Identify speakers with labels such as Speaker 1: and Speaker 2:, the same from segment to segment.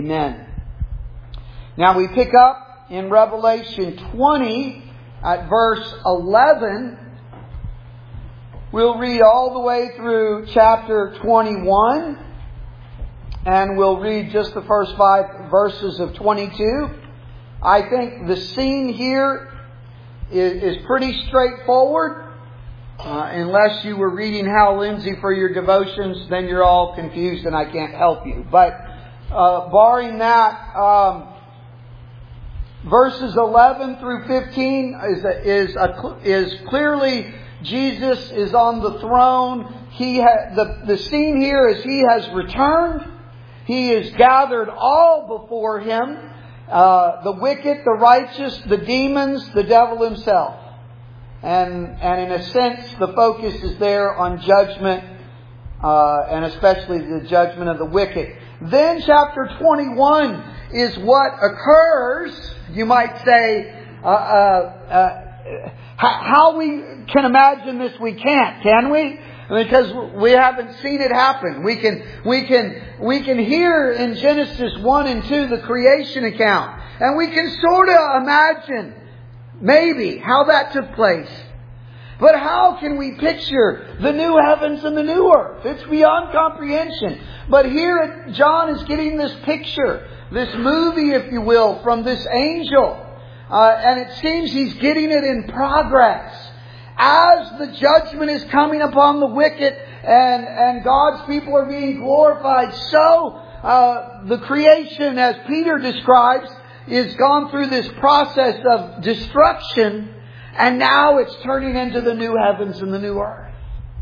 Speaker 1: Amen. Now we pick up in Revelation 20 at verse 11. We'll read all the way through chapter 21. And we'll read just the first 5 verses of 22. I think the scene here is pretty straightforward. Unless you were reading Hal Lindsey for your devotions, then you're all confused and I can't help you. But barring that, verses 11 through 15 is clearly Jesus is on the throne. The scene here is He has returned. He has gathered all before Him, the wicked, the righteous, the demons, the devil himself. And in a sense, the focus is there on judgment, and especially the judgment of the wicked. Then chapter 21 is what occurs, you might say, how we can imagine this we can't, can we? Because we haven't seen it happen. We can hear in Genesis 1 and 2 the creation account. And we can sort of imagine maybe how that took place. But how can we picture the new heavens and the new earth? It's beyond comprehension. But here John is getting this picture, this movie, if you will, from this angel. And it seems he's getting it in progress. As the judgment is coming upon the wicked and God's people are being glorified, so the creation, as Peter describes, is gone through this process of destruction, and now it's turning into the new heavens and the new earth.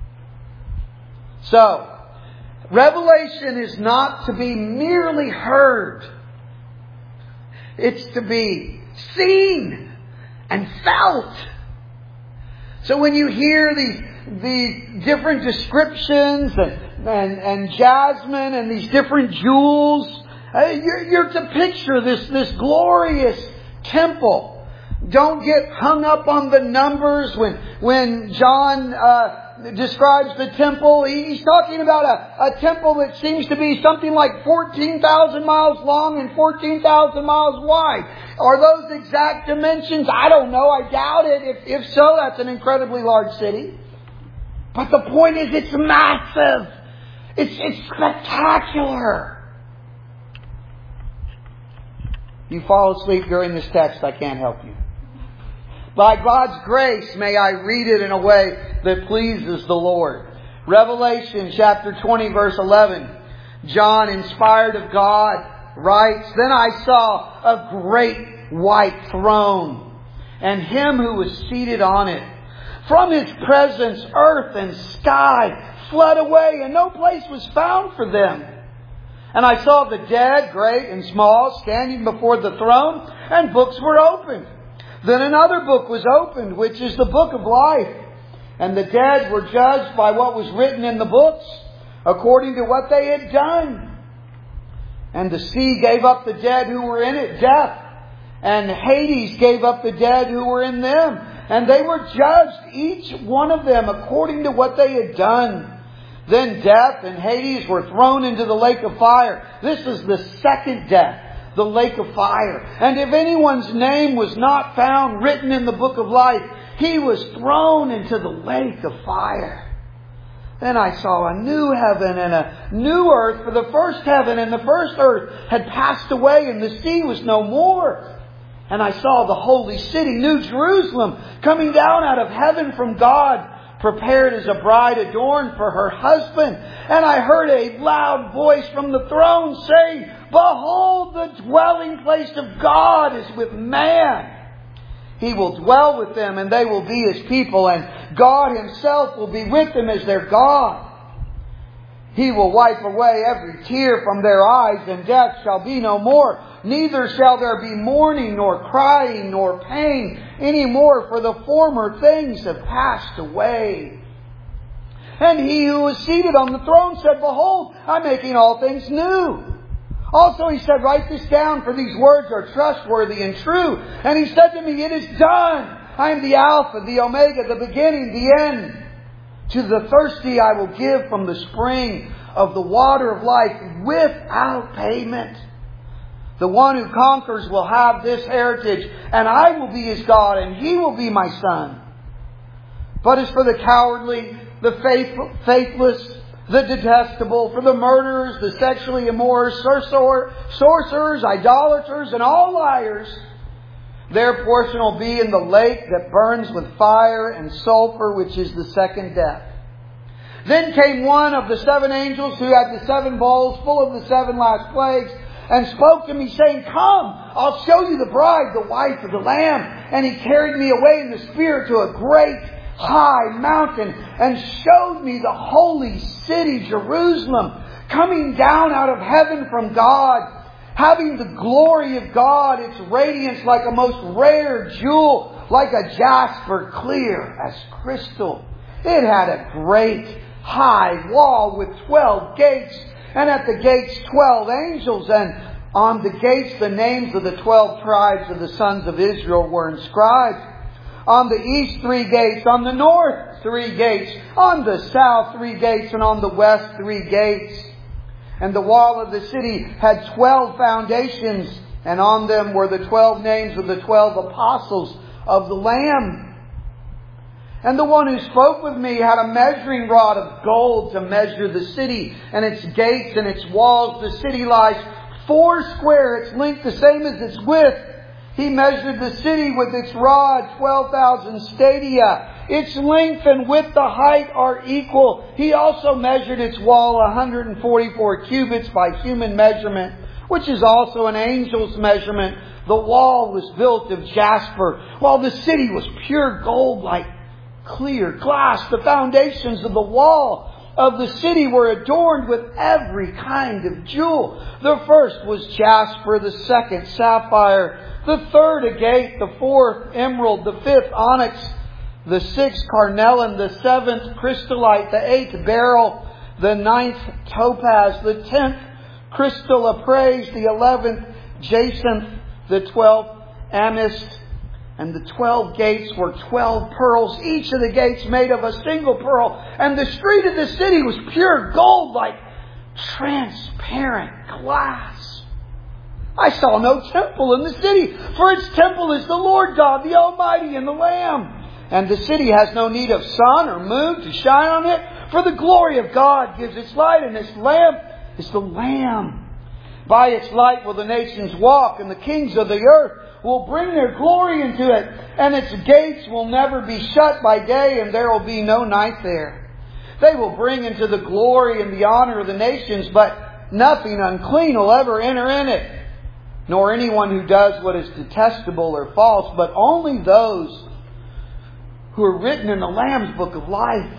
Speaker 1: So, Revelation is not to be merely heard. It's to be seen and felt. So when you hear these different descriptions and jasmine and these different jewels, you're to picture this glorious temple. Don't get hung up on the numbers. When John describes the temple, he's talking about a temple that seems to be something like 14,000 miles long and 14,000 miles wide. Are those exact dimensions? I don't know. I doubt it. If so, that's an incredibly large city. But the point is, it's massive. It's spectacular. You fall asleep during this text, I can't help you. By God's grace, may I read it in a way that pleases the Lord. Revelation chapter 20 verse 11. John, inspired of God, writes, "Then I saw a great white throne, and Him who was seated on it. From His presence, earth and sky fled away, and no place was found for them. And I saw the dead, great and small, standing before the throne, and books were opened. Then another book was opened, which is the book of life. And the dead were judged by what was written in the books, according to what they had done. And the sea gave up the dead who were in it, death. And Hades gave up the dead who were in them. And they were judged, each one of them, according to what they had done. Then death and Hades were thrown into the lake of fire." This is the second death, the lake of fire. "And if anyone's name was not found written in the book of life, he was thrown into the lake of fire. Then I saw a new heaven and a new earth, for the first heaven and the first earth had passed away, and the sea was no more. And I saw the holy city, New Jerusalem, coming down out of heaven from God, prepared as a bride adorned for her husband. And I heard a loud voice from the throne saying, 'Behold, the dwelling place of God is with man. He will dwell with them, and they will be His people, and God Himself will be with them as their God. He will wipe away every tear from their eyes, and death shall be no more. Neither shall there be mourning, nor crying, nor pain any more, for the former things have passed away.' And He who was seated on the throne said, 'Behold, I'm making all things new.' Also He said, 'Write this down, for these words are trustworthy and true.' And He said to me, 'It is done. I am the Alpha, the Omega, the beginning, the end. To the thirsty I will give from the spring of the water of life without payment. The one who conquers will have this heritage, and I will be his God, and he will be my son. But as for the cowardly, the faithless, the detestable, for the murderers, the sexually immoral, sorcerers, idolaters, and all liars, their portion will be in the lake that burns with fire and sulfur, which is the second death. Then came one of the 7 angels who had the 7 bowls full of the 7 last plagues, and spoke to me, saying, Come, I'll show you the bride, the wife of the Lamb. And he carried me away in the Spirit to a great high mountain, and showed me the holy city, Jerusalem, coming down out of heaven from God, having the glory of God, its radiance like a most rare jewel, like a jasper, clear as crystal. It had a great high wall with 12 gates, and at the gates 12 angels, and on the gates the names of the 12 tribes of the sons of Israel were inscribed. On the east 3 gates, on the north 3 gates, on the south 3 gates, and on the west 3 gates. And the wall of the city had 12 foundations, and on them were the 12 names of the 12 apostles of the Lamb. And the one who spoke with me had a measuring rod of gold to measure the city and its gates and its walls. The city lies 4 square, its length the same as its width. He measured the city with its rod, 12,000 stadia. Its length and width, the height are equal. He also measured its wall 144 cubits by human measurement, which is also an angel's measurement. The wall was built of jasper, while the city was pure gold like clear glass. The foundations of the wall of the city were adorned with every kind of jewel. The first was jasper, the second sapphire, the third agate, the fourth emerald, the fifth onyx, the sixth carnelian, the seventh chrysolite, the eighth beryl, the ninth topaz, the 10th crystal appraise, the 11th jacinth, the 12th amethyst. And the 12 gates were 12 pearls, each of the gates made of a single pearl. And the street of the city was pure gold, like transparent glass. I saw no temple in the city, for its temple is the Lord God, the Almighty, and the Lamb. And the city has no need of sun or moon to shine on it, for the glory of God gives its light, and its lamp is the Lamb. By its light will the nations walk, and the kings of the earth will bring their glory into it. And its gates will never be shut by day, and there will be no night there. They will bring into the glory and the honor of the nations, but nothing unclean will ever enter in it, nor anyone who does what is detestable or false, but only those who are written in the Lamb's book of life.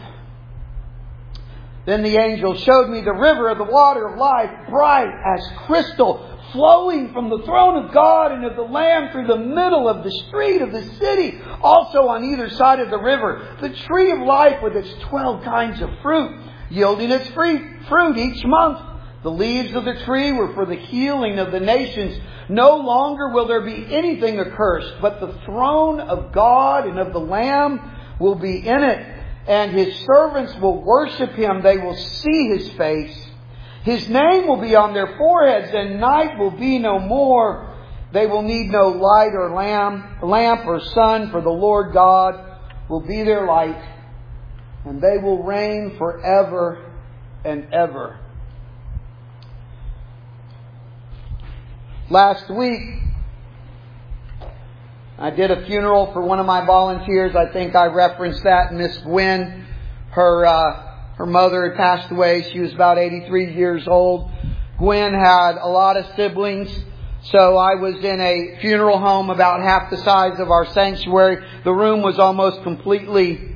Speaker 1: Then the angel showed me the river of the water of life, bright as crystal, flowing from the throne of God and of the Lamb through the middle of the street of the city. Also on either side of the river, the tree of life with its 12 kinds of fruit, yielding its fruit each month. The leaves of the tree were for the healing of the nations. No longer will there be anything accursed, but the throne of God and of the Lamb will be in it. And His servants will worship Him. They will see His face. His name will be on their foreheads, and night will be no more. They will need no light or lamp or sun, for the Lord God will be their light, and they will reign forever and ever. Last week, I did a funeral for one of my volunteers. I think I referenced that. Miss Gwen, her mother had passed away. She was about 83 years old. Gwen had a lot of siblings. So I was in a funeral home about half the size of our sanctuary. The room was almost completely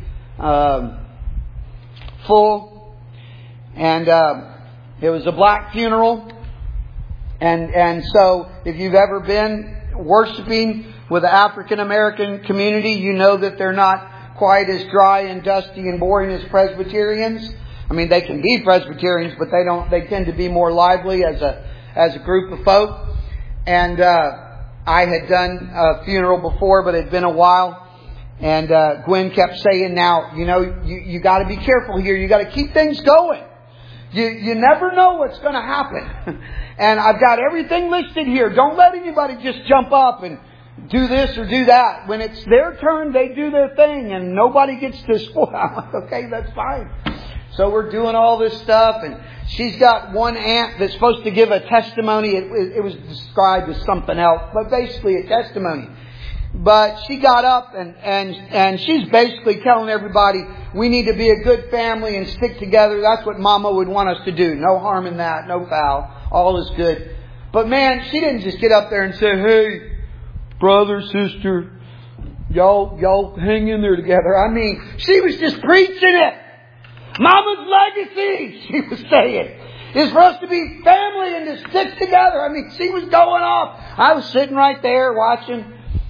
Speaker 1: full. And it was a black funeral. And so if you've ever been worshiping with the African American community, you know that they're not quite as dry and dusty and boring as Presbyterians. I mean, they can be Presbyterians, but they tend to be more lively as a group of folk. And I had done a funeral before, but it had been a while. And Gwen kept saying, now, you got to be careful here. You got to keep things going. You never know what's going to happen. And I've got everything listed here. Don't let anybody just jump up and do this or do that. When it's their turn, they do their thing and nobody gets to spoil. I'm like, okay, that's fine. So we're doing all this stuff, and she's got one aunt that's supposed to give a testimony. It was described as something else, but basically a testimony. But she got up and she's basically telling everybody we need to be a good family and stick together. That's what Mama would want us to do. No harm in that, no foul. All is good. But man, she didn't just get up there and say, hey, brother, sister, y'all hang in there together. I mean, she was just preaching it. Mama's legacy, she was saying, is for us to be family and to stick together. I mean, she was going off. I was sitting right there watching.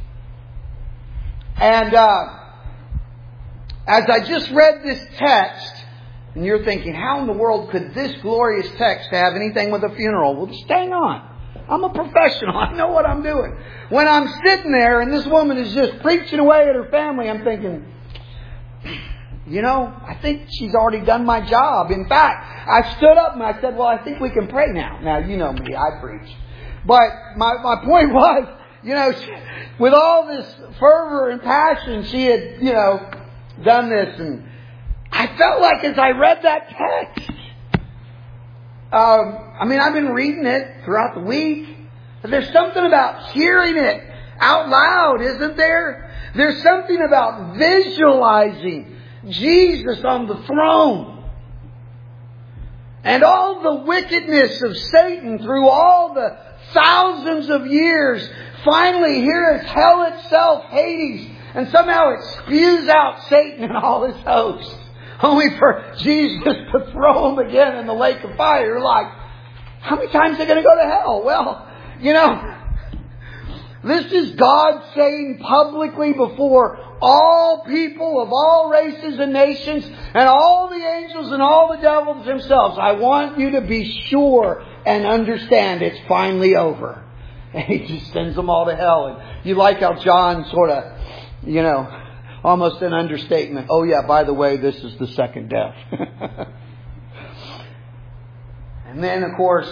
Speaker 1: And as I just read this text, and you're thinking, how in the world could this glorious text have anything with a funeral? Well, just hang on. I'm a professional. I know what I'm doing. When I'm sitting there and this woman is just preaching away at her family, I'm thinking, you know, I think she's already done my job. In fact, I stood up and I said, well, I think we can pray now. Now, you know me, I preach. But my point was, you know, with all this fervor and passion, she had, you know, done this. And I felt like as I read that text, I mean, I've been reading it throughout the week. But there's something about hearing it out loud, isn't there? There's something about visualizing Jesus on the throne. And all the wickedness of Satan through all the thousands of years. Finally, here is hell itself, Hades. And somehow it spews out Satan and all his hosts. Only for Jesus to throw them again in the lake of fire. You're like, how many times are they going to go to hell? Well, you know, this is God saying publicly before all people of all races and nations and all the angels and all the devils themselves, I want you to be sure and understand it's finally over. And He just sends them all to hell. And you like how John sort of, you know, almost an understatement. Oh yeah, by the way, this is the second death. And then, of course,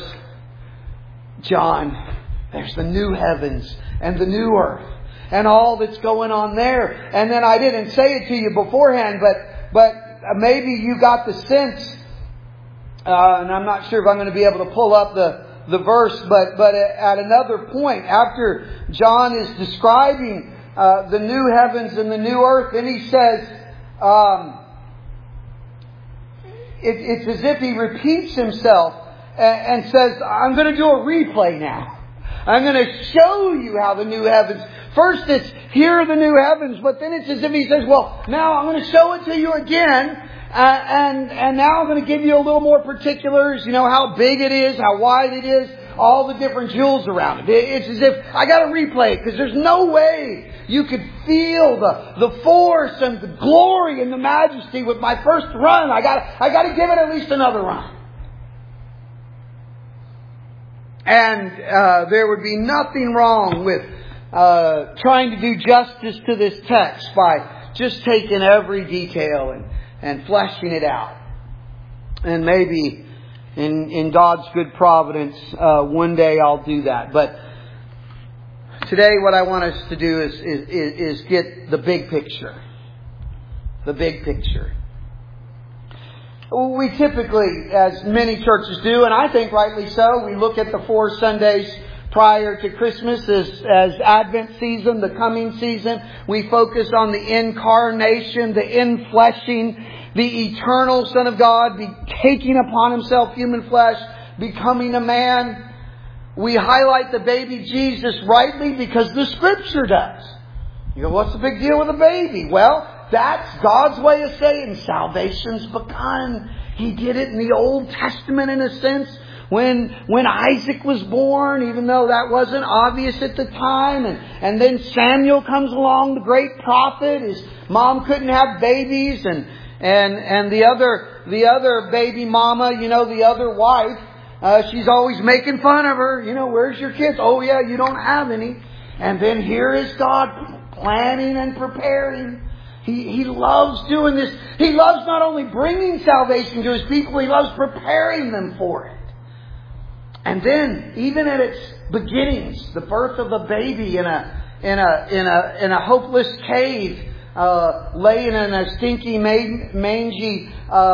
Speaker 1: John, there's the new heavens and the new earth and all that's going on there. And then I didn't say it to you beforehand, but maybe you got the sense, and I'm not sure if I'm going to be able to pull up the verse, but at another point, after John is describing the new heavens and the new earth, and he says, it's as if he repeats himself and says, I'm going to do a replay now. I'm going to show you how the new heavens. First it's, here are the new heavens, but then it's as if he says, well, now I'm going to show it to you again. And now I'm going to give you a little more particulars, you know, how big it is, how wide it is, all the different jewels around it. It's as if I got to replay it because there's no way you could feel the force and the glory and the majesty with my first run. I got to give it at least another run. And there would be nothing wrong with trying to do justice to this text by just taking every detail and fleshing it out. And maybe in God's good providence, one day I'll do that. But today what I want us to do is get the big picture. The big picture. We typically, as many churches do, and I think rightly so, we look at the 4 Sundays prior to Christmas as Advent season, the coming season. We focus on the incarnation, the infleshing, the eternal Son of God, taking upon Himself human flesh, becoming a man. We highlight the baby Jesus rightly because the Scripture does. You go, what's the big deal with a baby? Well, that's God's way of saying salvation's begun. He did it in the Old Testament in a sense when Isaac was born, even though that wasn't obvious at the time. And then Samuel comes along, the great prophet. His mom couldn't have babies. And the other baby mama, you know, the other wife, she's always making fun of her. You know, where's your kids? Oh yeah, you don't have any. And then here is God planning and preparing. He loves doing this. He loves not only bringing salvation to His people, He loves preparing them for it. And then, even at its beginnings, the birth of a baby in a hopeless cave, laying in a stinky, mangy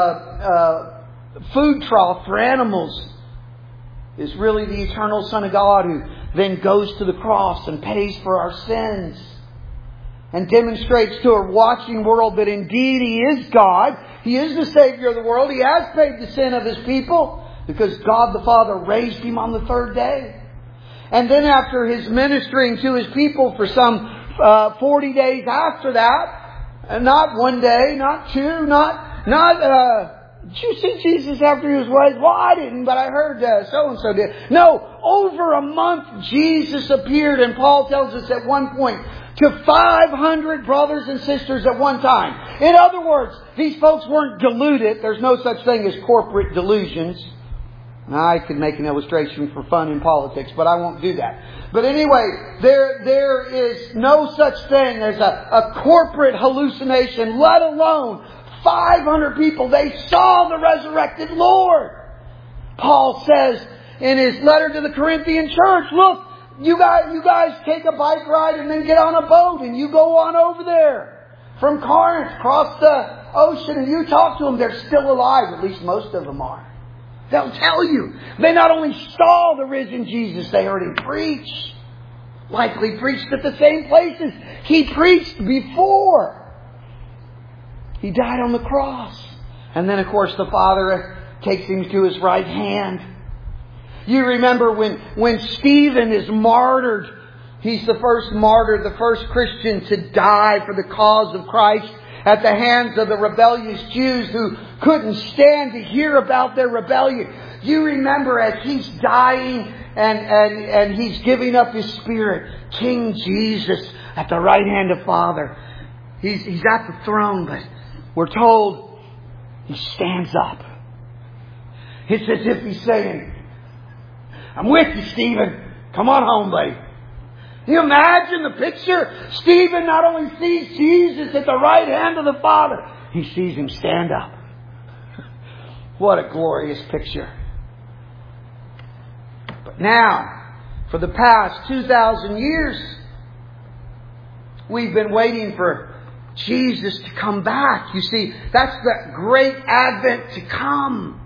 Speaker 1: food trough for animals, is really the eternal Son of God who then goes to the cross and pays for our sins. And demonstrates to a watching world that indeed He is God. He is the Savior of the world. He has paid the sin of His people because God the Father raised Him on the third day. And then after His ministering to His people for some 40 days after that, not one day, not two, did you see Jesus after He was raised? Well, I didn't, but I heard so-and-so did. No, over a month Jesus appeared, and Paul tells us at one point, to 500 brothers and sisters at one time. In other words, these folks weren't deluded. There's no such thing as corporate delusions. Now, I could make an illustration for fun in politics, but I won't do that. But anyway, there is no such thing as a corporate hallucination, let alone 500 people. They saw the resurrected Lord. Paul says in his letter to the Corinthian church, look, you guys take a bike ride and then get on a boat and you go on over there from Corinth, across the ocean, and you talk to them. They're still alive. At least most of them are. They'll tell you. They not only saw the risen Jesus, they heard Him preach. Likely preached at the same places He preached before. He died on the cross. And then, of course, the Father takes Him to His right hand. You remember when Stephen is martyred. He's the first martyr, the first Christian to die for the cause of Christ at the hands of the rebellious Jews who couldn't stand to hear about their rebellion. You remember as He's dying and He's giving up His spirit, King Jesus at the right hand of Father. He's at the throne, but we're told He stands up. It's as if He's saying, I'm with you, Stephen. Come on home, buddy. Can you imagine the picture? Stephen not only sees Jesus at the right hand of the Father, he sees Him stand up. What a glorious picture. But now, for the past 2,000 years, we've been waiting for Jesus to come back. You see, that's the great Advent to come.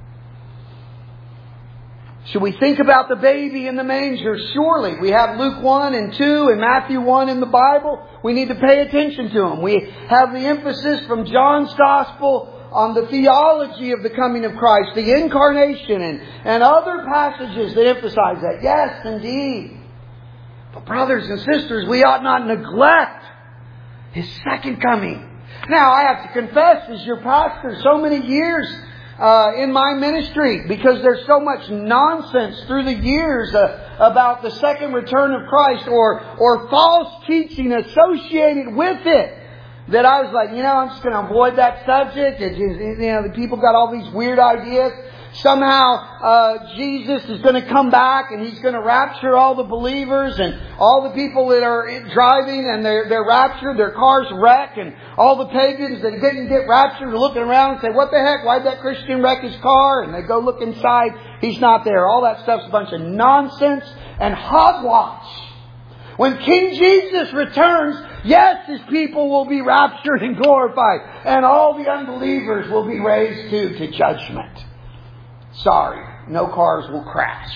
Speaker 1: Should we think about the baby in the manger? Surely. We have Luke 1 and 2 and Matthew 1 in the Bible. We need to pay attention to them. We have the emphasis from John's Gospel on the theology of the coming of Christ, the incarnation, and other passages that emphasize that. Yes, indeed. But brothers and sisters, we ought not neglect His second coming. Now, I have to confess, as your pastor, so many years in my ministry, because there's so much nonsense through the years about the second return of Christ or false teaching associated with it, that I was like, I'm just going to avoid that subject. The people got all these weird ideas. Somehow Jesus is going to come back and He's going to rapture all the believers, and all the people that are driving and they're raptured, their cars wreck, and all the pagans that didn't get raptured are looking around and say, what the heck, why'd that Christian wreck his car? And they go look inside, he's not there. All that stuff's a bunch of nonsense and hogwash. When King Jesus returns, yes, His people will be raptured and glorified, and all the unbelievers will be raised to judgment. Sorry, no cars will crash.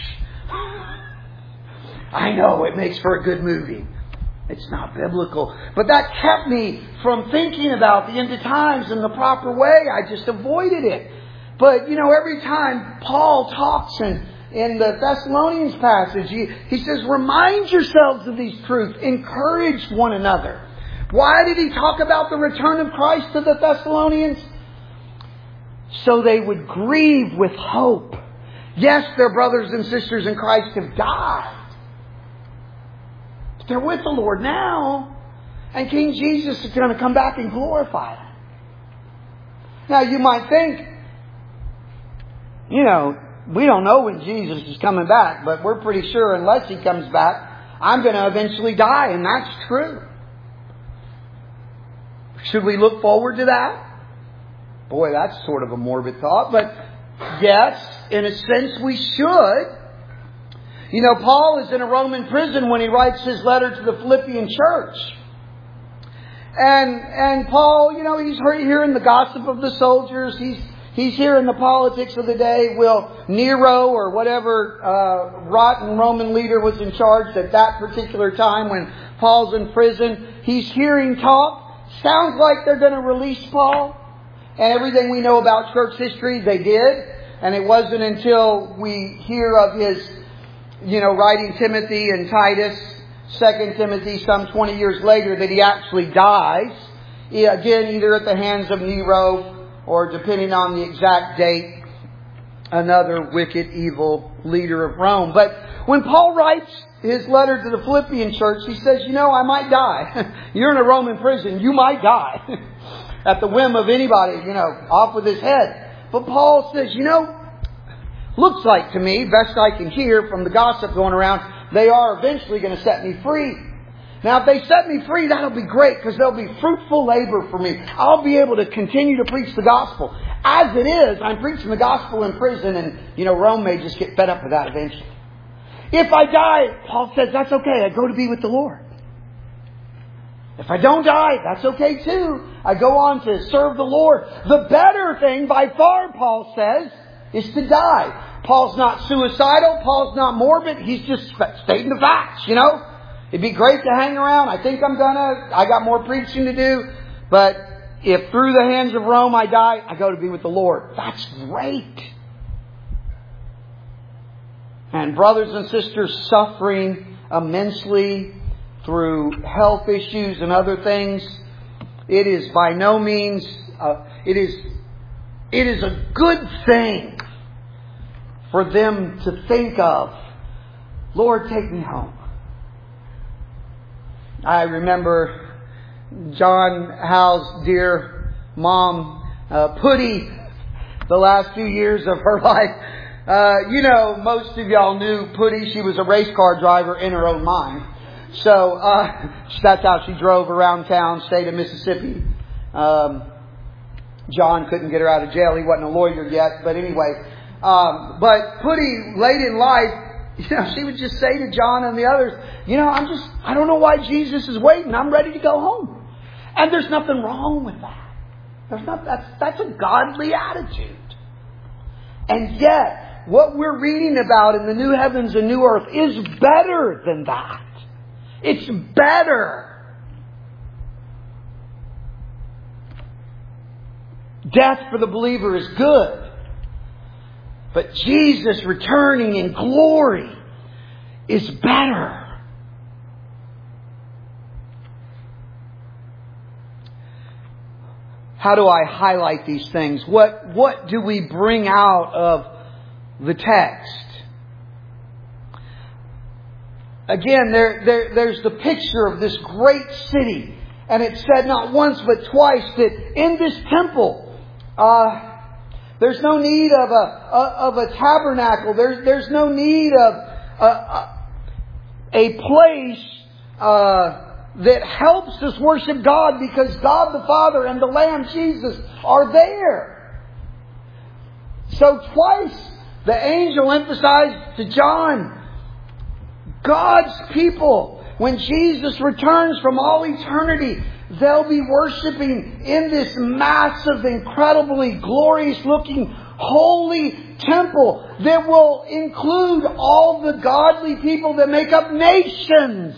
Speaker 1: I know, it makes for a good movie. It's not biblical. But that kept me from thinking about the end of times in the proper way. I just avoided it. But, every time Paul talks in the Thessalonians passage, he says, remind yourselves of these truths. Encourage one another. Why did he talk about the return of Christ to the Thessalonians? So they would grieve with hope. Yes, their brothers and sisters in Christ have died. But they're with the Lord now. And King Jesus is going to come back and glorify them. Now you might think, we don't know when Jesus is coming back, but we're pretty sure unless He comes back, I'm going to eventually die. And that's true. Should we look forward to that? Boy, that's sort of a morbid thought, but yes, in a sense we should. You know, Paul is in a Roman prison when he writes his letter to the Philippian church. And Paul, you know, he's hearing the gossip of the soldiers. He's hearing the politics of the day. Will Nero or whatever rotten Roman leader was in charge at that particular time when Paul's in prison, he's hearing talk. Sounds like they're going to release Paul. And everything we know about church history, they did. And it wasn't until we hear of his, you know, writing Timothy and Titus, 2 Timothy, some 20 years later, that he actually dies. Again, either at the hands of Nero or, depending on the exact date, another wicked, evil leader of Rome. But when Paul writes his letter to the Philippian church, he says, you know, I might die. You're in a Roman prison. You might die. At the whim of anybody, you know, off with his head. But Paul says, you know, looks like to me, best I can hear from the gossip going around, they are eventually going to set me free. Now, if they set me free, that'll be great because there'll be fruitful labor for me. I'll be able to continue to preach the gospel. As it is, I'm preaching the gospel in prison and, you know, Rome may just get fed up with that eventually. If I die, Paul says, that's okay. I go to be with the Lord. If I don't die, that's okay too. I go on to serve the Lord. The better thing by far, Paul says, is to die. Paul's not suicidal. Paul's not morbid. He's just stating the facts, you know. It'd be great to hang around. I think I got more preaching to do. But if through the hands of Rome I die, I go to be with the Lord. That's great. And brothers and sisters suffering immensely through health issues and other things, it is by no means, it is a good thing for them to think of, Lord, take me home. I remember John Howe's dear mom, Putty, the last few years of her life. You know, most of y'all knew Putty. She was a race car driver in her own mind. So, that's how she drove around town, state of Mississippi. John couldn't get her out of jail. He wasn't a lawyer yet. But anyway, but Putty, late in life, you know, she would just say to John and the others, you know, I don't know why Jesus is waiting. I'm ready to go home. And there's nothing wrong with that. That's a godly attitude. And yet, what we're reading about in the new heavens and new earth is better than that. It's better. Death for the believer is good. But Jesus returning in glory is better. How do I highlight these things? What do we bring out of the text? Again, there's the picture of this great city. And it said not once but twice that in this temple, there's no need of a tabernacle. There's no need of a place that helps us worship God because God the Father and the Lamb Jesus are there. So twice the angel emphasized to John, God's people, when Jesus returns from all eternity, they'll be worshiping in this massive, incredibly glorious looking, holy temple that will include all the godly people that make up nations.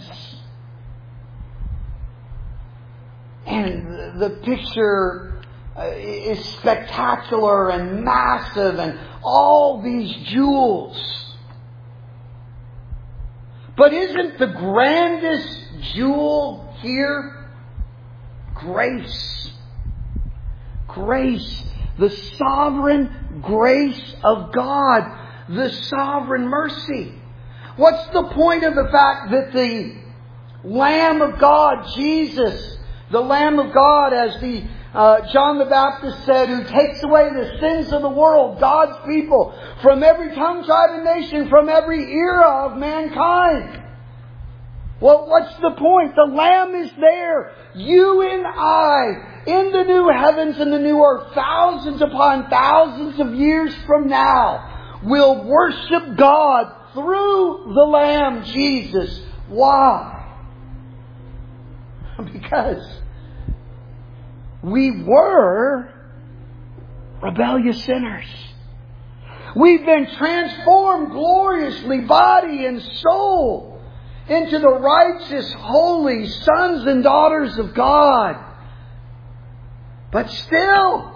Speaker 1: And the picture is spectacular and massive and all these jewels. But isn't the grandest jewel here grace? Grace. The sovereign grace of God. The sovereign mercy. What's the point of the fact that the Lamb of God, Jesus, the Lamb of God, as the John the Baptist said, who takes away the sins of the world, God's people, from every tongue, tribe, and nation, from every era of mankind. Well, what's the point? The Lamb is there. You and I, in the new heavens and the new earth, thousands upon thousands of years from now, will worship God through the Lamb, Jesus. Why? Because we were rebellious sinners. We've been transformed gloriously, body and soul, into the righteous, holy sons and daughters of God. But still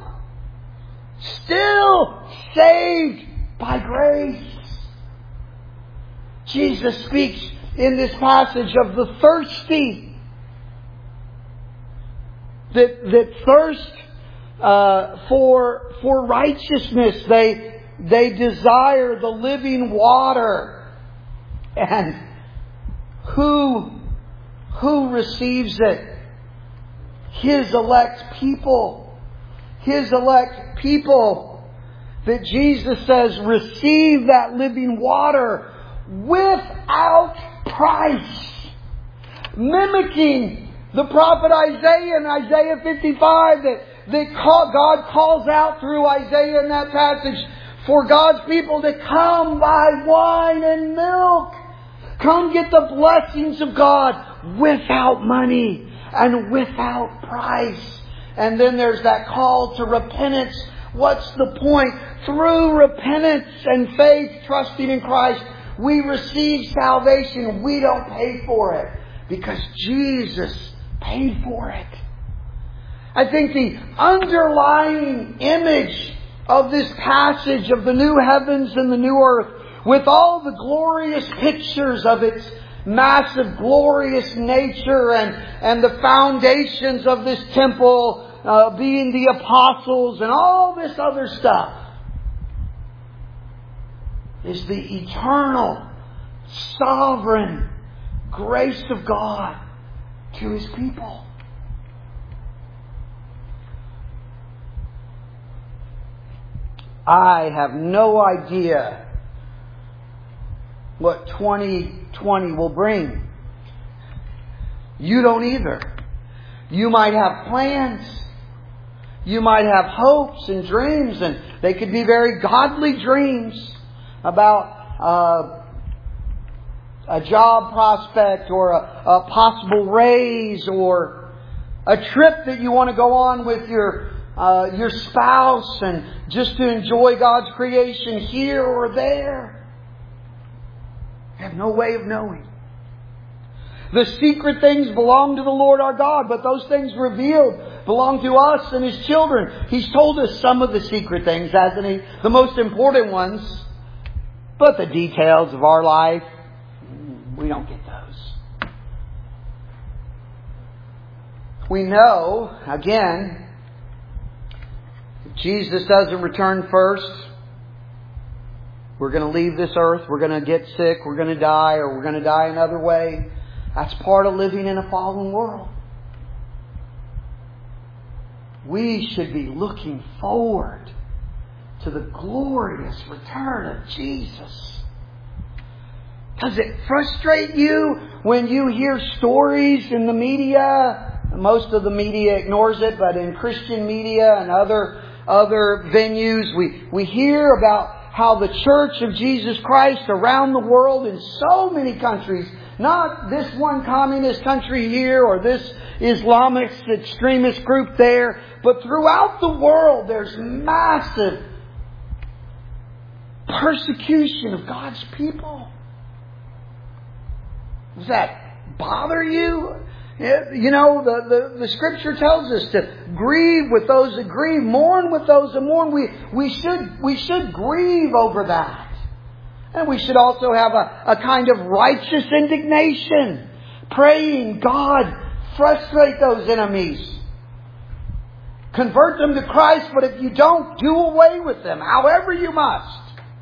Speaker 1: saved by grace. Jesus speaks in this passage of the thirsty that thirst for righteousness. They desire the living water. And who receives it? His elect people. His elect people. That Jesus says receive that living water without price. Mimicking the prophet Isaiah in Isaiah 55 that God calls out through Isaiah in that passage for God's people to come buy wine and milk. Come get the blessings of God without money and without price. And then there's that call to repentance. What's the point? Through repentance and faith, trusting in Christ, we receive salvation. We don't pay for it because Jesus paid for it. I think the underlying image of this passage of the new heavens and the new earth, with all the glorious pictures of its massive, glorious nature and the foundations of this temple being the apostles and all this other stuff, is the eternal, sovereign grace of God to His people. I have no idea what 2020 will bring. You don't either. You might have plans. You might have hopes and dreams, and they could be very godly dreams about a job prospect or a possible raise or a trip that you want to go on with your spouse and just to enjoy God's creation here or there. You have no way of knowing. The secret things belong to the Lord our God, but those things revealed belong to us and His children. He's told us some of the secret things, hasn't He? The most important ones. But the details of our life, we don't get those. We know, again, if Jesus doesn't return first, we're going to leave this earth, we're going to get sick, we're going to die, or we're going to die another way. That's part of living in a fallen world. We should be looking forward to the glorious return of Jesus. Does it frustrate you when you hear stories in the media? Most of the media ignores it, but in Christian media and other venues, we hear about how the Church of Jesus Christ around the world in so many countries, not this one communist country here or this Islamist extremist group there, but throughout the world there's massive persecution of God's people. Does that bother you? You know, the Scripture tells us to grieve with those that grieve, mourn with those that mourn. We should grieve over that. And we should also have a kind of righteous indignation, praying, God, frustrate those enemies. Convert them to Christ, but if you don't, do away with them, however you must.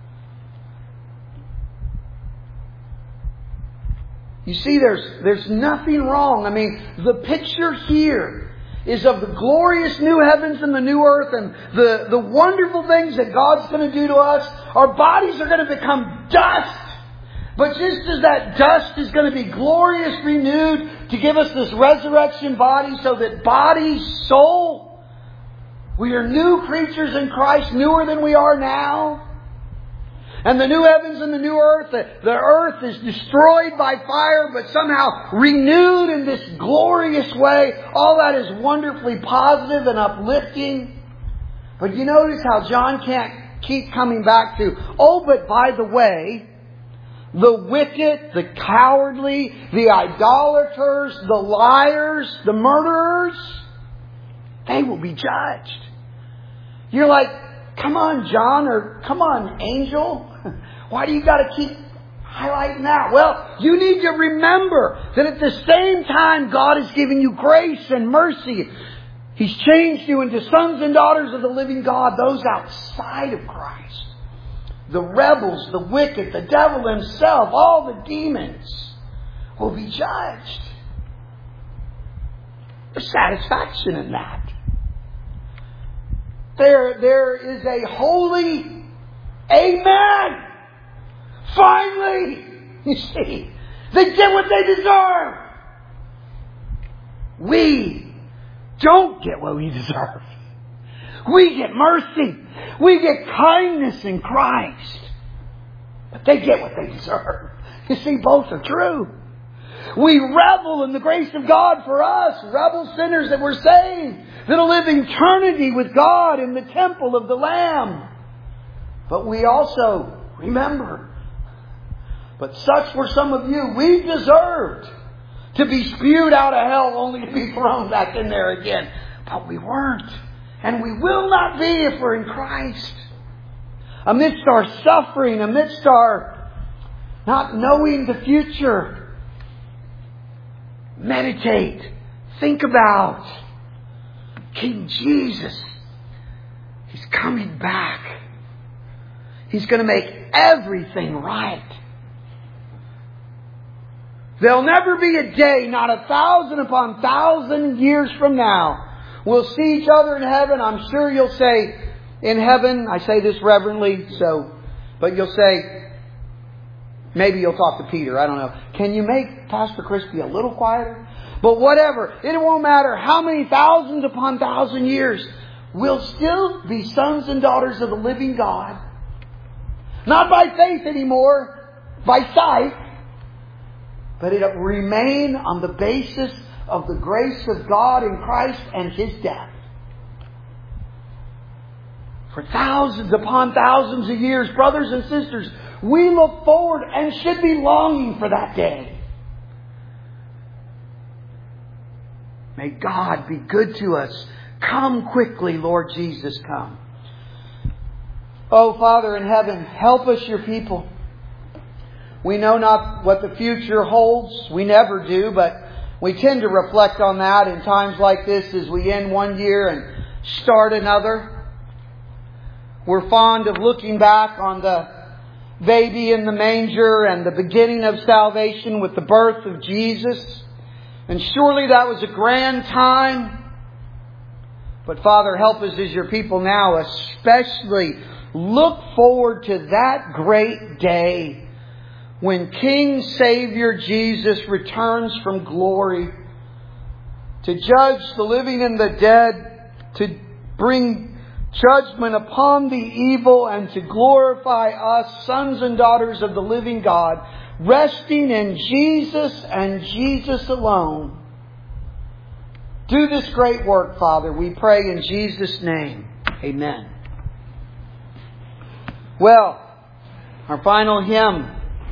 Speaker 1: You see, there's nothing wrong. I mean, the picture here is of the glorious new heavens and the new earth and the wonderful things that God's going to do to us. Our bodies are going to become dust. But just as that dust is going to be glorious renewed to give us this resurrection body so that body, soul, we are new creatures in Christ, newer than we are now. And the new heavens and the new earth, the earth is destroyed by fire, but somehow renewed in this glorious way. All that is wonderfully positive and uplifting. But you notice how John can't keep coming back to, oh, but by the way, the wicked, the cowardly, the idolaters, the liars, the murderers, they will be judged. You're like, come on, John, or come on, Angel. Why do you got to keep highlighting that? Well, you need to remember that at the same time God is giving you grace and mercy. He's changed you into sons and daughters of the living God, those outside of Christ. The rebels, the wicked, the devil himself, all the demons will be judged. There's satisfaction in that. There is a holy amen. Finally, you see, they get what they deserve. We don't get what we deserve. We get mercy. We get kindness in Christ. But they get what they deserve. You see, both are true. We revel in the grace of God for us, rebel sinners that were saved, that'll live eternity with God in the temple of the Lamb. But we also remember, but such were some of you, we deserved to be spewed out of hell only to be thrown back in there again. But we weren't. And we will not be if we're in Christ. Amidst our suffering, amidst our not knowing the future, meditate, think about King Jesus. He's coming back. He's going to make everything right. There'll never be a day, not 1,000 upon 1,000 years from now, we'll see each other in heaven. I'm sure you'll say, in heaven, I say this reverently, but you'll say, maybe you'll talk to Peter, I don't know. Can you make Pastor Chris be a little quieter? But whatever, it won't matter how many thousands upon 1,000 years, we'll still be sons and daughters of the living God. Not by faith anymore, by sight. But it'll remain on the basis of the grace of God in Christ and His death. For thousands upon thousands of years, brothers and sisters, we look forward and should be longing for that day. May God be good to us. Come quickly, Lord Jesus, come. Oh, Father in heaven, help us, your people. We know not what the future holds. We never do, but we tend to reflect on that in times like this as we end one year and start another. We're fond of looking back on the baby in the manger and the beginning of salvation with the birth of Jesus. And surely that was a grand time. But Father, help us as your people now, especially look forward to that great day when King Savior Jesus returns from glory to judge the living and the dead, to bring judgment upon the evil, and to glorify us, sons and daughters of the living God, resting in Jesus and Jesus alone. Do this great work, Father, we pray in Jesus' name. Amen. Well, our final hymn